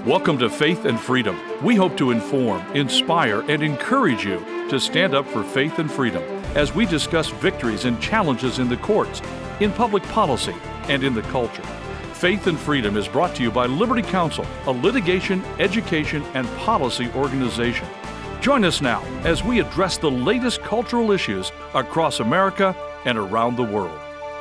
Welcome to Faith and Freedom. We hope to inform, inspire, and encourage you to stand up for faith and freedom as we discuss victories and challenges in the courts, in public policy, and in the culture. Faith and Freedom is brought to you by Liberty Counsel, a litigation, education, and policy organization. Join us now as we address the latest cultural issues across America and around the world.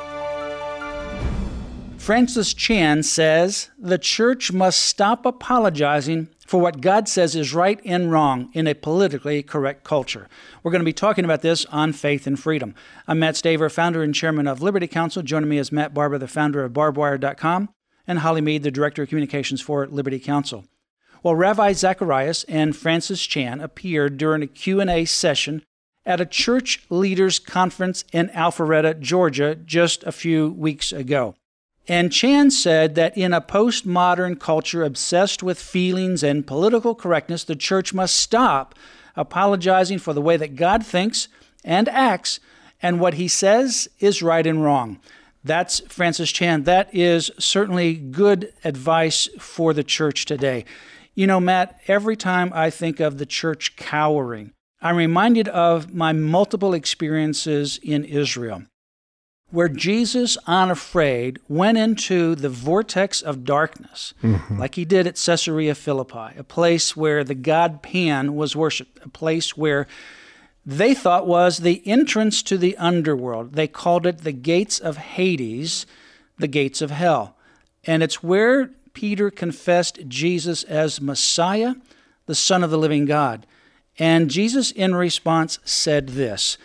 Francis Chan says the church must stop apologizing for what God says is right and wrong in a politically correct culture. We're going to be talking about this on Faith and Freedom. I'm Matt Staver, founder and chairman of Liberty Counsel. Joining me is Matt Barber, the founder of barbedwire.com, and Holly Mead, the director of communications for Liberty Counsel. Well, Ravi Zacharias and Francis Chan appeared during a Q&A session at a church leaders conference in Alpharetta, Georgia, just a few weeks ago. And Chan said that in a postmodern culture obsessed with feelings and political correctness, the church must stop apologizing for the way that God thinks and acts and what he says is right and wrong. That's Francis Chan. That is certainly good advice for the church today. You know, Matt, every time I think of the church cowering, I'm reminded of my multiple experiences in Israel, where Jesus, unafraid, went into the vortex of darkness, like he did at Caesarea Philippi, a place where the god Pan was worshipped, a place where they thought was the entrance to the underworld. They called it the gates of Hades, the gates of hell. And it's where Peter confessed Jesus as Messiah, the Son of the living God. And Jesus, in response, said this,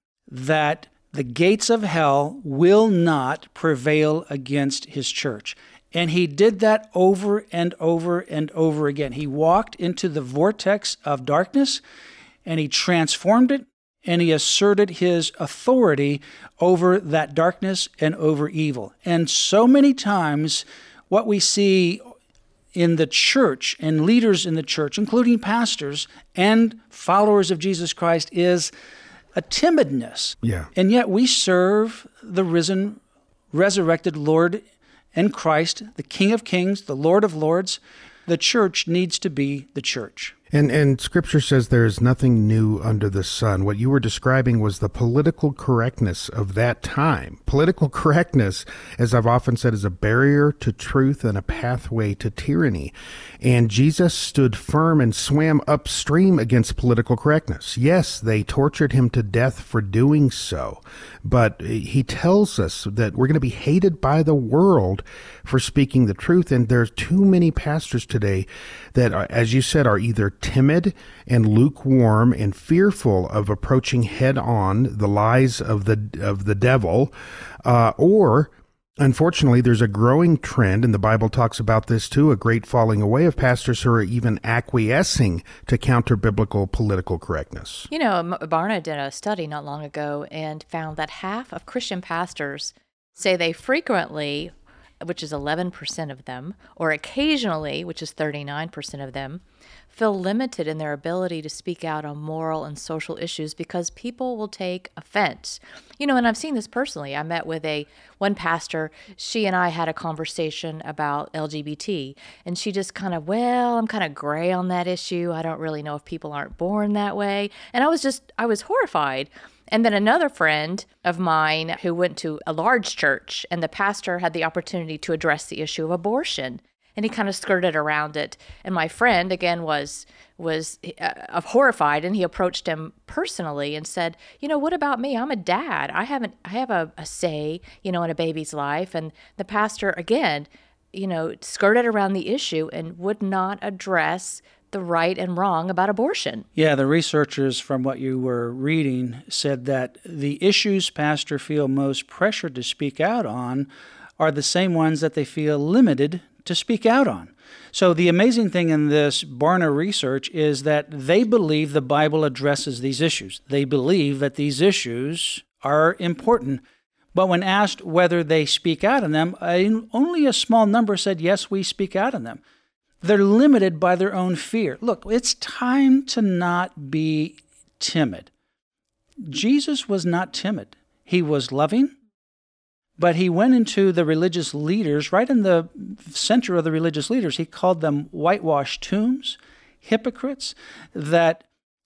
that the gates of hell will not prevail against his church. And he did that over and over and over again. He walked into the vortex of darkness, and he transformed it, and he asserted his authority over that darkness and over evil. And so many times, what we see in the church and leaders in the church, including pastors and followers of Jesus Christ, is a timidness. Yeah. And yet we serve the risen, resurrected Lord and Christ, the King of Kings, the Lord of Lords. The church needs to be the church. And Scripture says there is nothing new under the sun. What you were describing was the political correctness of that time. Political correctness, as I've often said, is a barrier to truth and a pathway to tyranny. And Jesus stood firm and swam upstream against political correctness. Yes, they tortured him to death for doing so. But he tells us that we're going to be hated by the world for speaking the truth. And there's too many pastors today that, as you said, are either timid and lukewarm and fearful of approaching head-on the lies of the devil, or unfortunately, there's a growing trend, and the Bible talks about this too, a great falling away of pastors who are even acquiescing to counter-biblical political correctness. You know, Barna did a study not long ago and found that half of Christian pastors say they frequently, which is 11% of them, or occasionally, which is 39% of them, feel limited in their ability to speak out on moral and social issues because people will take offense. You know, and I've seen this personally. I met with one pastor. She and I had a conversation about LGBT, and she just kind of, I'm kind of gray on that issue. I don't really know if people aren't born that way. And I was horrified. And then another friend of mine who went to a large church, and the pastor had the opportunity to address the issue of abortion. And he kind of skirted around it. And my friend, again, was horrified, and he approached him personally and said, you know, what about me? I'm a dad. I have a say, you know, in a baby's life. And the pastor, again, you know, skirted around the issue and would not address the right and wrong about abortion. Yeah, the researchers from what you were reading said that the issues pastors feel most pressured to speak out on are the same ones that they feel limited to speak out on. So the amazing thing in this Barna research is that they believe the Bible addresses these issues. They believe that these issues are important. But when asked whether they speak out on them, only a small number said, yes, we speak out on them. They're limited by their own fear. Look, it's time to not be timid. Jesus was not timid. He was loving. But he went into the religious leaders, right in the center of the religious leaders. He called them whitewashed tombs, hypocrites, that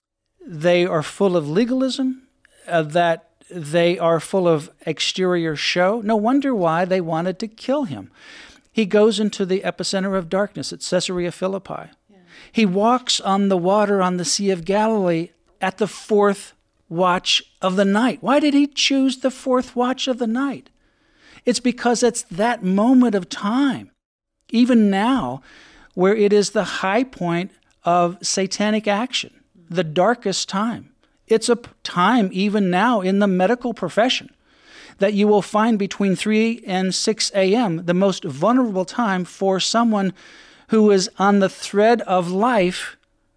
they are full of legalism, that they are full of exterior show. No wonder why they wanted to kill him. He goes into the epicenter of darkness at Caesarea Philippi. Yeah. He walks on the water on the Sea of Galilee at the fourth watch of the night. Why did he choose the fourth watch of the night? It's because it's that moment of time, even now, where it is the high point of satanic action, the darkest time. It's a time, even now, in the medical profession, that you will find between 3 and 6 a.m., the most vulnerable time for someone who is on the thread of life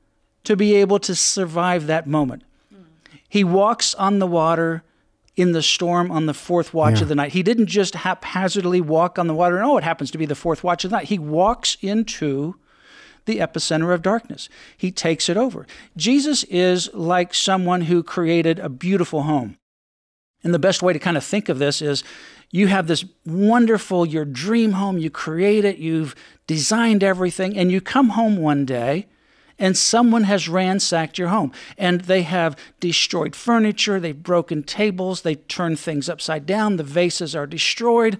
to be able to survive that moment. He walks on the water in the storm on the fourth watch of the night. He didn't just haphazardly walk on the water, and it happens to be the fourth watch of the night. He walks into the epicenter of darkness. He takes it over. Jesus is like someone who created a beautiful home. And the best way to kind of think of this is you have this wonderful, your dream home, you create it, you've designed everything, and you come home one day and someone has ransacked your home, and they have destroyed furniture, they've broken tables, they turned things upside down, the vases are destroyed,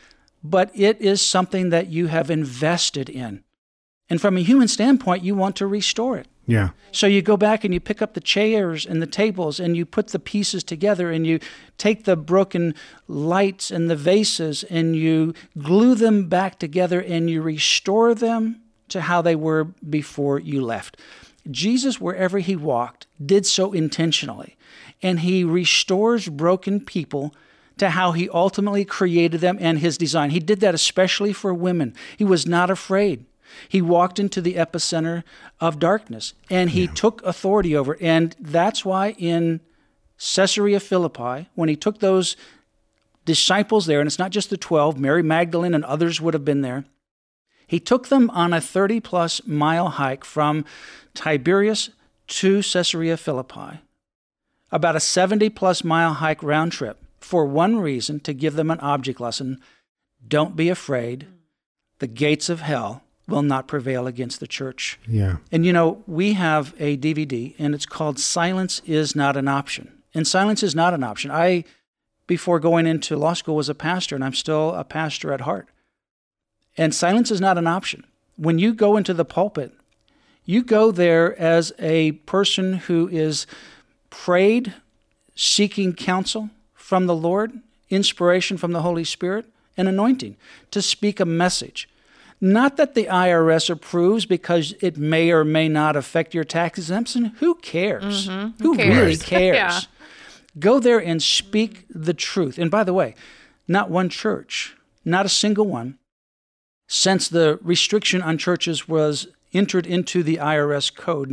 but it is something that you have invested in. And from a human standpoint, you want to restore it. Yeah. So you go back and you pick up the chairs and the tables and you put the pieces together and you take the broken lights and the vases and you glue them back together and you restore them to how they were before you left. Jesus, wherever he walked, did so intentionally. And he restores broken people to how he ultimately created them and his design. He did that especially for women. He was not afraid. He walked into the epicenter of darkness, and he took authority over. And that's why in Caesarea Philippi, when he took those disciples there, and it's not just the 12, Mary Magdalene and others would have been there, he took them on a 30-plus mile hike from Tiberias to Caesarea Philippi, about a 70-plus mile hike round trip, for one reason, to give them an object lesson. Don't be afraid. The gates of hell will not prevail against the church. Yeah. And we have a DVD, and it's called Silence is Not an Option. And silence is not an option. I, before going into law school, was a pastor, and I'm still a pastor at heart. And silence is not an option. When you go into the pulpit, you go there as a person who is prayed, seeking counsel from the Lord, inspiration from the Holy Spirit, and anointing to speak a message. Not that the IRS approves because it may or may not affect your tax exemption. Who cares? Mm-hmm. Who cares? really cares? Yeah. Go there and speak the truth. And by the way, not one church, not a single one, since the restriction on churches was entered into the IRS code,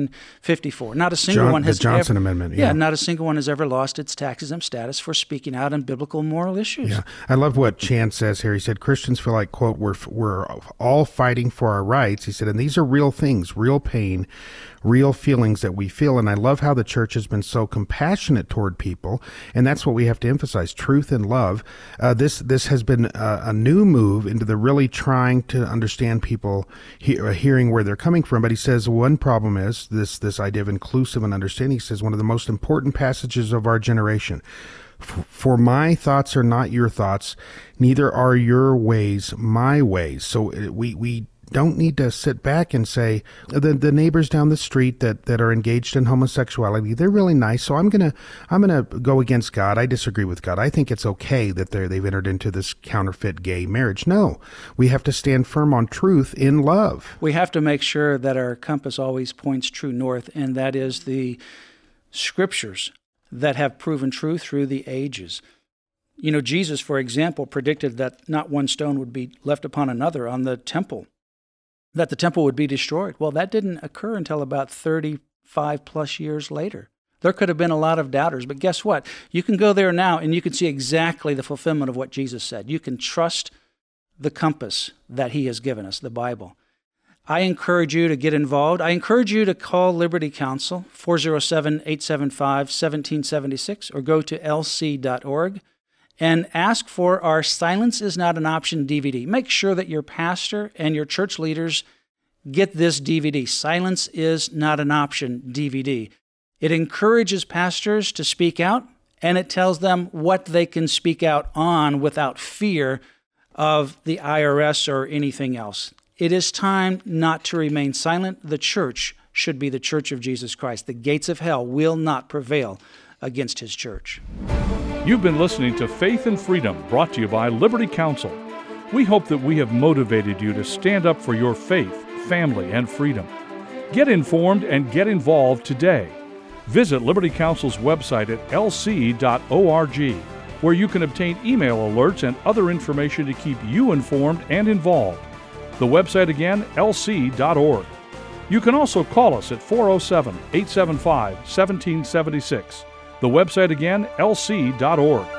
1954. Not a single one has the Johnson Amendment. Yeah, not a single one has ever lost its tax-exempt status for speaking out on biblical and moral issues. Yeah, I love what Chan says here. He said, Christians feel like, quote, we're all fighting for our rights. He said, and these are real things, real pain, real feelings that we feel. And I love how the church has been so compassionate toward people. And that's what we have to emphasize, truth and love. This has been a new move into the really trying to understand people, hearing where they're coming from. But he says one problem is this idea of inclusive and understanding. He says one of the most important passages of our generation. For my thoughts are not your thoughts, neither are your ways my ways. So we don't need to sit back and say the neighbors down the street that are engaged in homosexuality, they're really nice, so I'm gonna go against God. I disagree with God. I think it's okay that they've entered into this counterfeit gay marriage. No, we have to stand firm on truth in love. We have to make sure that our compass always points true north, and that is the scriptures that have proven true through the ages. Jesus, for example, predicted that not one stone would be left upon another on the temple, that the temple would be destroyed. Well, that didn't occur until about 35 plus years later. There could have been a lot of doubters, but guess what? You can go there now and you can see exactly the fulfillment of what Jesus said. You can trust the compass that he has given us, the Bible. I encourage you to get involved. I encourage you to call Liberty Counsel, 407-875-1776, or go to lc.org and ask for our Silence is Not an Option DVD. Make sure that your pastor and your church leaders get this DVD, Silence is Not an Option DVD. It encourages pastors to speak out, and it tells them what they can speak out on without fear of the IRS or anything else. It is time not to remain silent. The church should be the Church of Jesus Christ. The gates of hell will not prevail against His church. You've been listening to Faith and Freedom, brought to you by Liberty Counsel. We hope that we have motivated you to stand up for your faith, family, and freedom. Get informed and get involved today. Visit Liberty Counsel's website at lc.org, where you can obtain email alerts and other information to keep you informed and involved. The website again, lc.org. You can also call us at 407-875-1776. The website again, lc.org.